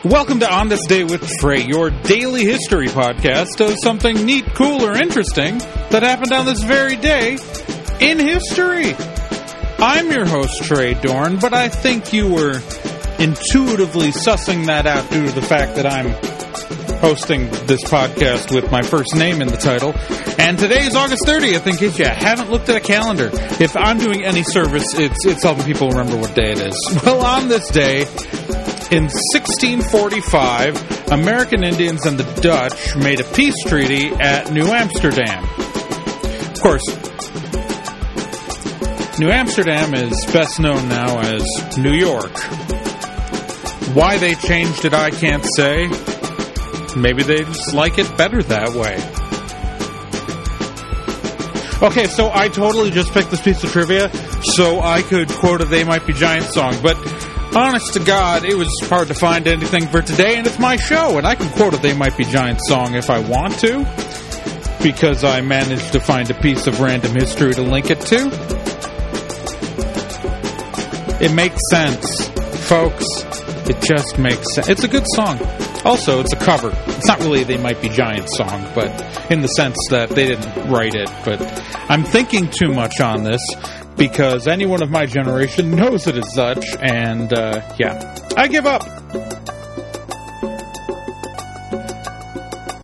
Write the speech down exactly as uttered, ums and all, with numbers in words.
Welcome to On This Day with Trey, your daily history podcast of something neat, cool, or interesting that happened on this very day in history. I'm your host, Trey Dorn, but I think you were intuitively sussing that out due to the fact that I'm hosting this podcast with my first name in the title. And today is August thirtieth, in case you haven't looked at a calendar. If I'm doing any service, it's, it's helping people remember what day it is. Well, on this day, in sixteen forty-five, American Indians and the Dutch made a peace treaty at New Amsterdam. Of course, New Amsterdam is best known now as New York. Why they changed it, I can't say. Maybe they just like it better that way. Okay, so I totally just picked this piece of trivia so I could quote a They Might Be Giants song, but honest to God, it was hard to find anything for today, and it's my show, and I can quote a They Might Be Giants song if I want to, because I managed to find a piece of random history to link it to. It makes sense, folks. It just makes sense. It's a good song. Also, it's a cover. It's not really a They Might Be Giants song, but in the sense that they didn't write it. But I'm thinking too much on this, because anyone of my generation knows it as such, and, uh, yeah. I give up.